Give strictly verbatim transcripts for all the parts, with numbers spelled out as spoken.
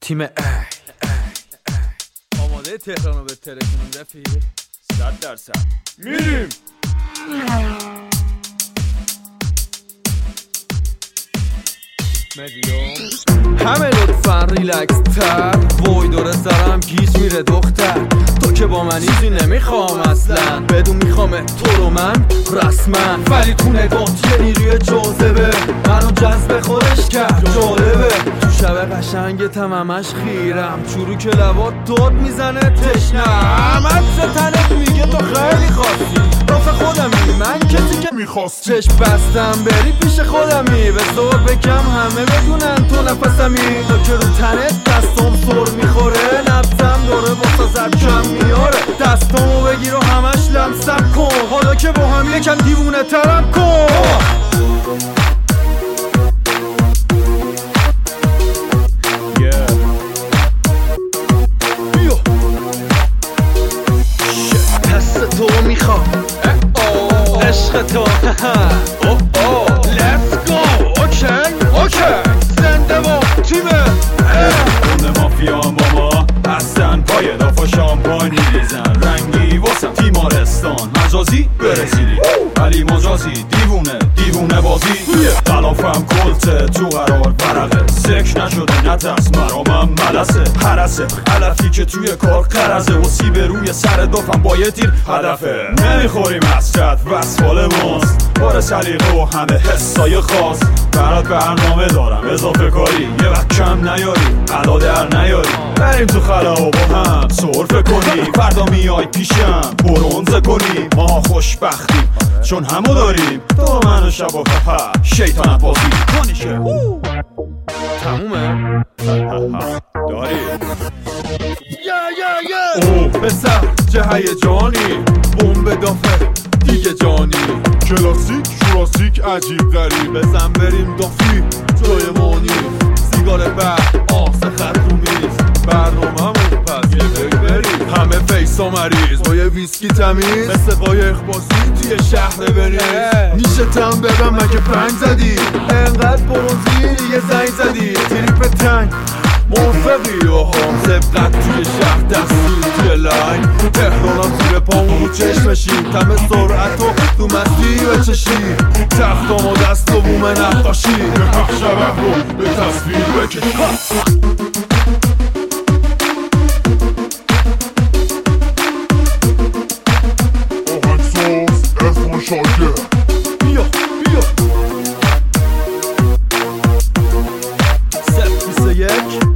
تیم ای آماده تهران رو به ترکونیم رفیق؟ صد درصد میریم. همه لطفا ریلکس تر، وای داره سرم گیج میره دختر. تو که با من ایزی نمیخوام اصلا، بدون میخوامه تو رو من رسما. ولی تو نگات یه نیروی جاذبه منو جذب خودش کرد، جالبه. تو شب قشنگتم همش خیرم، چروک لبات داد میزنه تشنم. عکس تنت میگه تو خیلی خاصی، رافه خودمی من کسی که میخواستی. چشم بستم بری پیش خودمی، به زور بکم همه بدونن تو نفسمی. تو که رو تنت دستم سر میخوره، نبزم داره با سر کم میاره. دستامو بگیر و همش لمسم کن، حالا که با هم یکم دیوونه ترم کن. دست تو میخوام عشق تو Let's go اوکی اوکی زنده با تیم اون مافیا با ما هستن، پای دافا شامپانی ریزن. رنگی واسم تیمارستان، مجازی برزیلی ولی مجازی دیوونه دیوونه بازی. غلافم کلته تو قرار ورقه، سک نشده نترس مرامم ملسه. حرسه علفی که توی کار قرزه، و سی به روی سر دافم با یه تیر هدفه. نمیخوریم حسرت وصفال ماست، بار سلیقه و همه حسای خاص. برات برنامه دارم اضافه کاری، یه وقت کم نیاری علا در نیاری. بریم تو خلا و با هم سرفه کنی، فردا میای پیشم برونزه کنی. ما خوشبختیم چون همو داریم، تو من و شب و شیطان بازی کنیشه. تمومه؟ داری یا یا یا او پسر چه هیجانی، بمب دافه دیگه جانی. کلاسیک شوراسیک عجیب غریب، بزن بریم دافی جای مانی. سیگار برد آسه خط رو میز، برنامه همون پس یه بگ بریم. همه فیسا مریض با یه ویسکی تمیز، مثل قایق بازی توی شهر بریز. نیشتم ببن مگه پنج زدی، انقدر برونزی یه زنگ زدی. تریپ تنگ موفقی و هم سبقت توی شهر، دستور توی لاین. تهرانم زیر پامون چشمشی، تم سرعت و تو مستی بچشی. تختام و دست و بوم نقاشی، به حق شبه رو به تصویر بکش. آهنگساز ارفان شاکر. بیا بیا صفر بیست و یک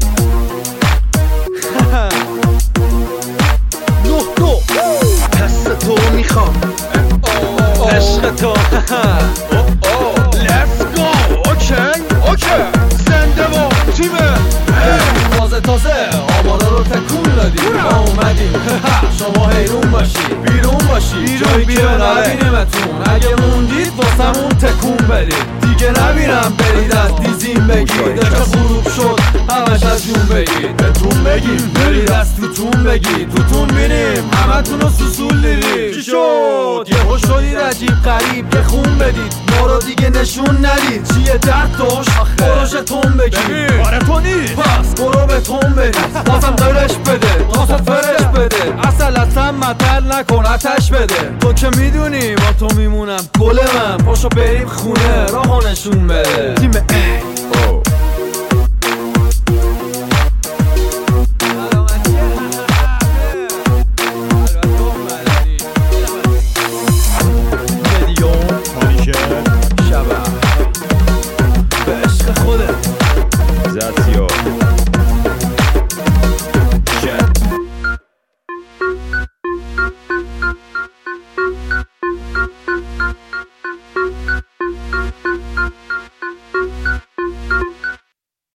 نه دو دست تو میخوام عشق تو Let's go اوکی اوکی زنده با تیم تازه تازه آماده رو تکون دادیم. ما اومدیم شما حیرون باشید بیرون باشید، جایی که نبینیمتون. اگه موندید واسمون تکون بدید، دیگه نبینم برید از دیزیم بگید. عشق غروب شد همش از جون بگید، بهتون بگیم برید از توتون بگید. توتون بینیم همه تون رو سوسول دیدید. چی شد یه خوش شدید عجیب غریب که خون بدید، ما رو دیگه نشون ندید. چیه درد داشت بروش تون بگید، آره تو نیست پس برو به تون بدید. بازم قرش بده تاسو فرش بده، اصل اصلا مطل نکن آتش بده. تو که میدونی با تو میمونم گل من، پاشو بریم خونه راهو نشون بده. تیم ای